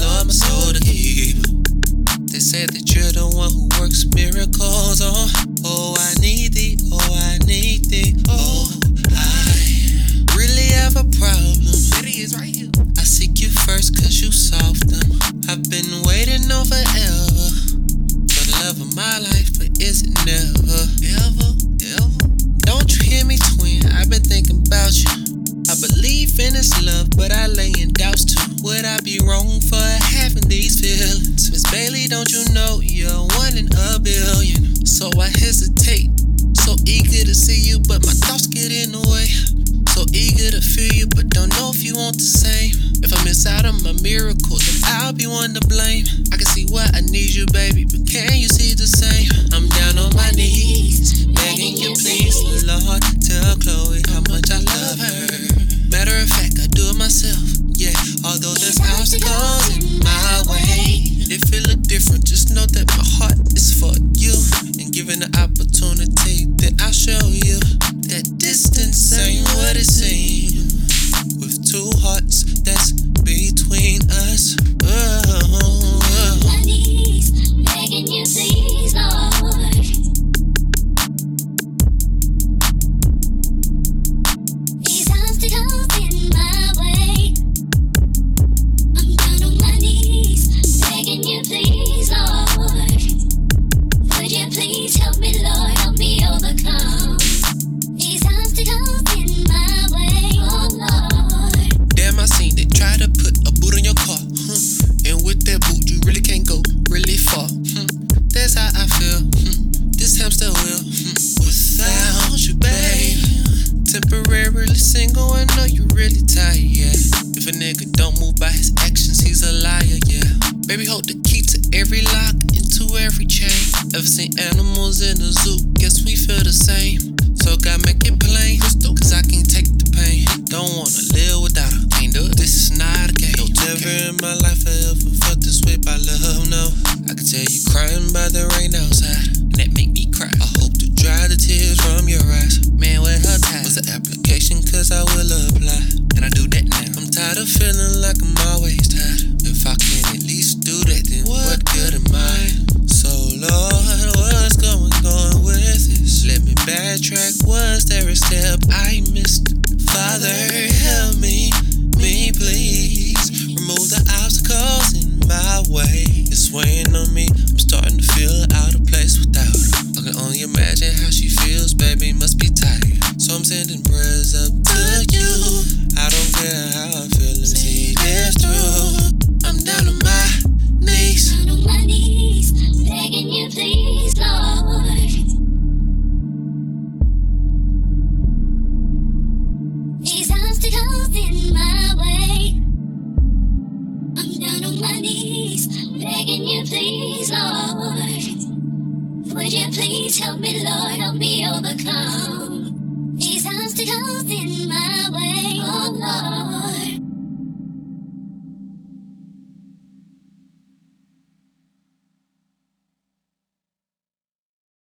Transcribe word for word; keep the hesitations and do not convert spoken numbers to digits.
Lord, my soul to keep. They say that you're the one who works miracles. Oh, oh, I need thee. Oh, I need thee. Oh, I really have a problem. There he is right here. I seek you first cause you solve them. I've been waiting on forever for the love of my life, but is it never? Ever? Ever? Don't you hear me, twin? I've been thinking about you. I believe in this love, but I lay in doubts too. Would I be wrong for having these feelings? Miss Bailey, don't you know you're one in a billion? So I hesitate, so eager to see you, but my thoughts get in the way. So eager to feel you, but don't know if you want the same. If I miss out on my miracle, then I'll be one to blame. I can see why I need you, baby, but can you see the same? I'm down on my knees, begging you please, Lord, tell Chloe how much I love her. Matter of fact, I do it myself, yeah. Although there's obstacles in my way, if it look different, just know that my heart is for you. And given the opportunity, then I'll show you that distance ain't what it seems. With two hearts that's between us. Oh, oh. My knees, begging you please, Lord. These obstacles in my way. I'm down on my knees, begging you please, Lord. Would you please help me, Lord, help me overcome these obstacles in my way, oh Lord. Damn, I seen they try to put a boot on your car, hmm. And with that boot, you really can't go really far, hmm. That's how I feel, hmm. This hamster wheel, hmm. Without you, babe. Temporarily single, I know you really tired, yeah. If a nigga don't move by his actions, he's a liar, yeah. Baby, hold the key to every lock, into every chain. Ever seen animals in a zoo? Guess we feel the same. So God make it plain, cause I can't take the pain. Don't wanna live without her, can't do it, this is not a game. Never in my life I ever felt this way by love, no. I can tell you crying by the rain outside, and that make me cry. I hope to dry the tears from your eyes. Man, where her time was the application, cause I will apply, and I do that now. I'm tired of feeling like I'm always tired. If I can at least do that, then what good am I? So Lord, what's going on with this? Let me backtrack, was there a step I missed? Father, help me, me please. Remove the obstacles in my way. It's weighing on me, I'm starting to feel out of place without her. I can only imagine how she feels, baby, must be tired. So I'm sending prayers up to you. I don't care how I feel, let me see this through. I'm down on my knees, Down on my knees, begging you please, Lord. These obstacles in my way. I'm down on my knees, begging you please, Lord. Would you please help me, Lord, help me overcome these obstacles in my way, oh Lord.